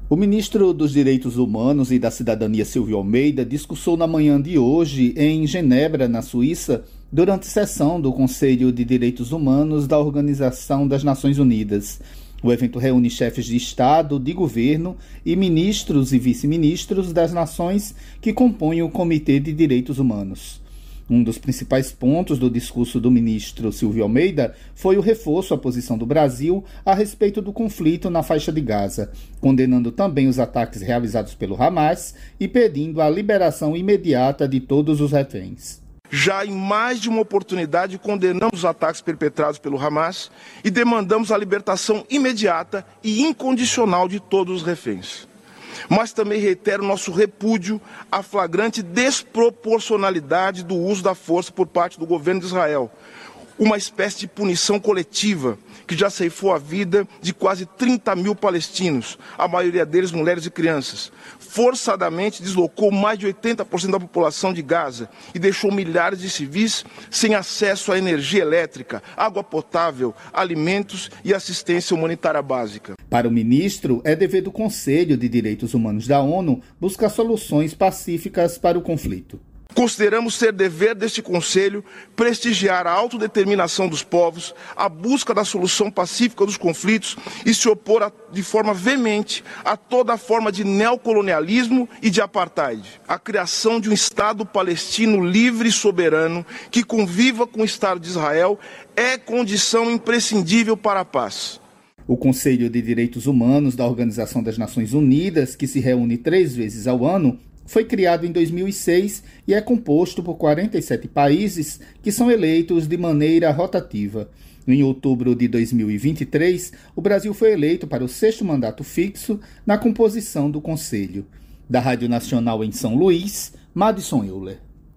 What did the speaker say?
O ministro dos Direitos Humanos e da Cidadania, Silvio Almeida, discursou na manhã de hoje em Genebra, na Suíça, durante sessão do Conselho de Direitos Humanos da Organização das Nações Unidas. O evento reúne chefes de Estado, de governo e ministros e vice-ministros das nações que compõem o Comitê de Direitos Humanos. Um dos principais pontos do discurso do ministro Silvio Almeida foi o reforço à posição do Brasil a respeito do conflito na faixa de Gaza, condenando também os ataques realizados pelo Hamas e pedindo a liberação imediata de todos os reféns. Já em mais de uma oportunidade condenamos os ataques perpetrados pelo Hamas e demandamos a libertação imediata e incondicional de todos os reféns. Mas também reitero nosso repúdio à flagrante desproporcionalidade do uso da força por parte do governo de Israel, uma espécie de punição coletiva que já ceifou a vida de quase 30 mil palestinos, a maioria deles mulheres e crianças. Forçadamente deslocou mais de 80% da população de Gaza e deixou milhares de civis sem acesso à energia elétrica, água potável, alimentos e assistência humanitária básica. Para o ministro, é dever do Conselho de Direitos Humanos da ONU buscar soluções pacíficas para o conflito. Consideramos ser dever deste Conselho prestigiar a autodeterminação dos povos, a busca da solução pacífica dos conflitos e se opor de forma veemente a toda forma de neocolonialismo e de apartheid. A criação de um Estado palestino livre e soberano que conviva com o Estado de Israel é condição imprescindível para a paz. O Conselho de Direitos Humanos da Organização das Nações Unidas, que se reúne 3 vezes ao ano, foi criado em 2006 e é composto por 47 países que são eleitos de maneira rotativa. Em outubro de 2023, o Brasil foi eleito para o 6º mandato fixo na composição do Conselho. Da Rádio Nacional em São Luís, Madison Euler.